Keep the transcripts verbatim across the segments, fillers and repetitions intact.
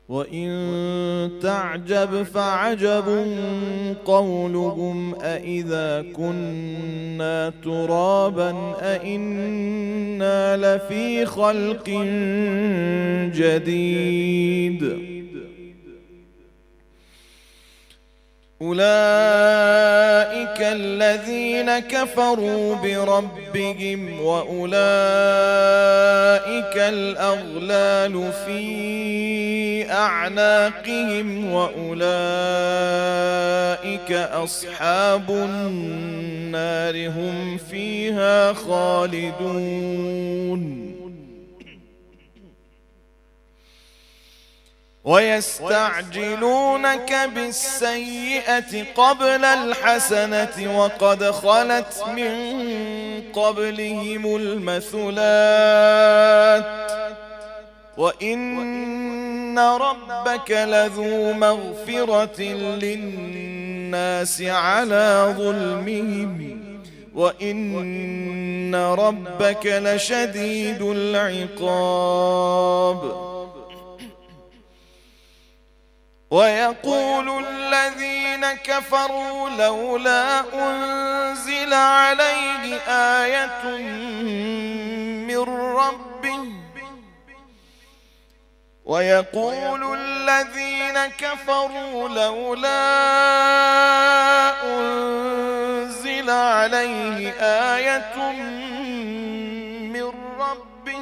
وإن تعجب فعجب قولهم أإذا كنا ترابا أإنا لفي خلق جديد. أولئك الذين كفروا بربهم وأولئك الأغلال في أعناقهم وأولئك أصحاب النار هم فيها خالدون. ويستعجلونك بالسيئة قبل الحسنة وقد خلت من قبلهم المثلات وإن ربك لذو مغفرة للناس على ظلمهم وإن ربك لشديد العقاب. ويقول الذين كفروا لولا أنزل عليه آية من ربه ويقول الذين كفروا لولا أنزل عليه آية من ربه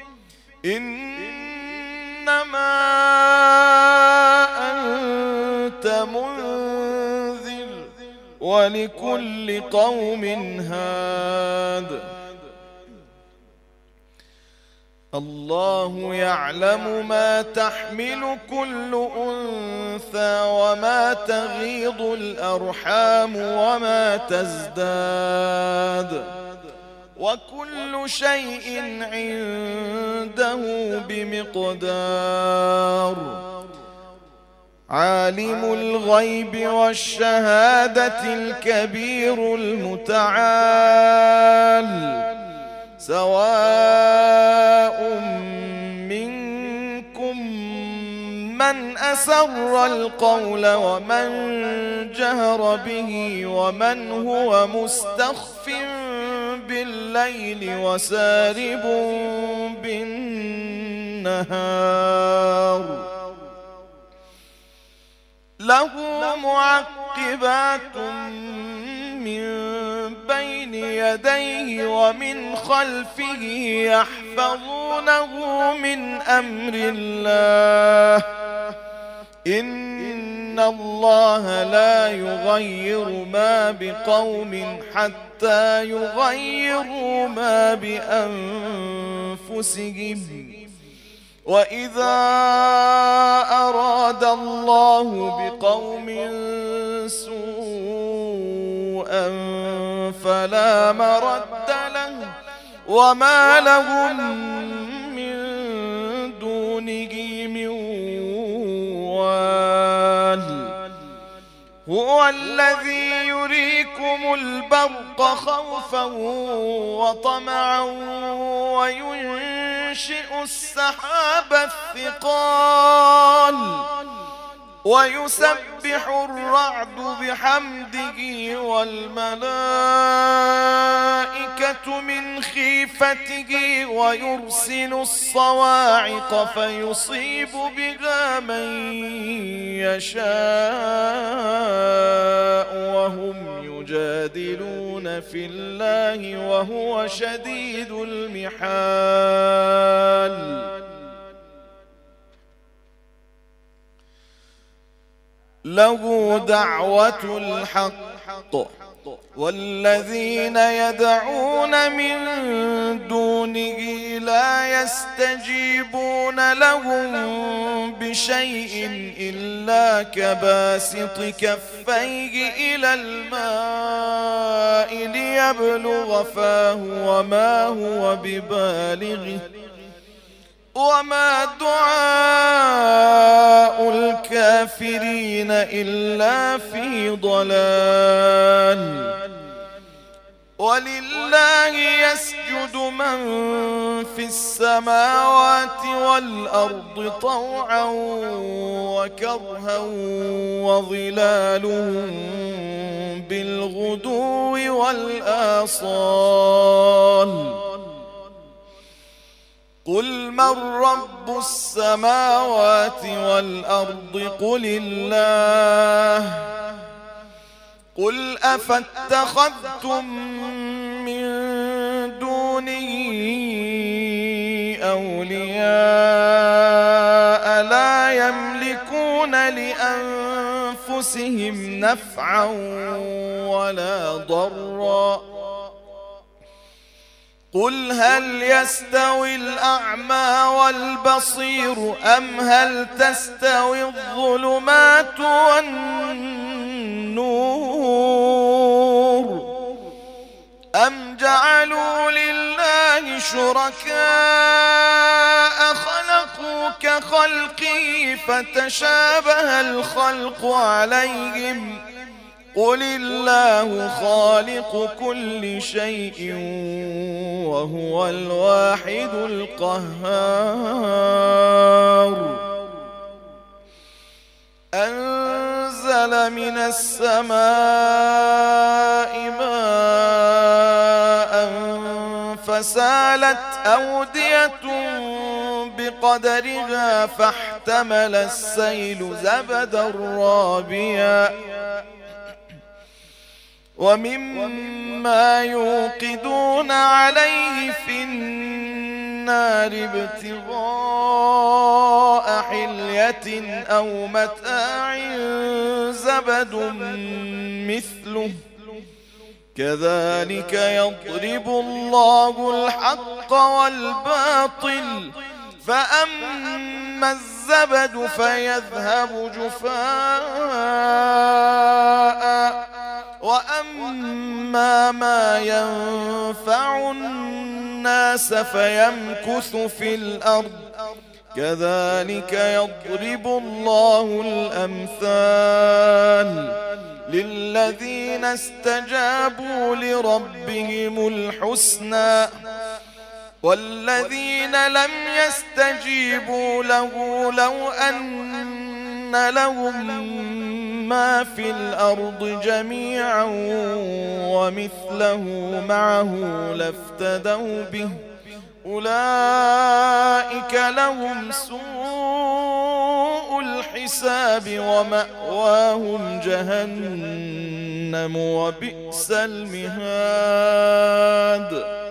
إنما أنت منذر ولكل قوم هاد. الله يعلم ما تحمل كل أنثى وما تغيض الأرحام وما تزداد وكل شيء عنده بمقدار. عالم الغيب والشهادة الكبير المتعال سواء منكم من أسر القول ومن جهر به ومن هو مستخف بالليل وسارب بالنهار. له معقبات من بين يديه ومن خلفه يحفظونه من أمر الله إن الله لا يغير ما بقوم حتى يغيروا ما بأنفسهم. وإذا أراد الله بقوم سوءا فلا مرد له وما لهم من دونه من وال. هو الذي يريكم البرق خوفا وطمعا وينشئ السحاب الثقال ويسبح الرعد بحمده والملائكة من خيفته ويرسل الصواعق فيصيب بها من يشاء وهم يجادلون في الله وهو شديد المحال. له دعوة الحق والذين يدعون من دونه لا يستجيبون لهم بشيء إلا كباسط كفيه إلى الماء ليبلغ فاه وما هو ببالغه وما دعاء الكافرين إلا في ضلال. ولله يسجد يسجد من في السماوات والأرض طوعا وكرها وظلالهم بالغدو والآصال قل من رب السماوات والأرض قل الله قل أفاتخذتم من دونه أولياء لا يملكون لأنفسهم نفعا ولا ضرا قل هل يستوي الأعمى والبصير أم هل تستوي الظلمات والنور أم جعلوا لله شركاء خلقوا كخلقه فتشابه الخلق عليهم قل الله خالق كل شيء وهو الواحد القهار أنزل من السماء ماء فسالت أودية بقدرها فاحتمل السيل زبدا رابيا ومما يوقدون عليه في النار ابتغاء حلية أو متاع زبد مثله كذلك يضرب الله الحق والباطل فأما الزبد فيذهب جفاء وأما ما ينفع الناس فيمكث في الأرض كذلك يضرب الله الأمثال للذين استجابوا لربهم الحسنى والذين لم يستجيبوا له لو أن لهم ما في الأرض جميعا ومثله معه لافتدوا به أولئك لهم سوء الحساب ومأواهم جهنم وبئس المهاد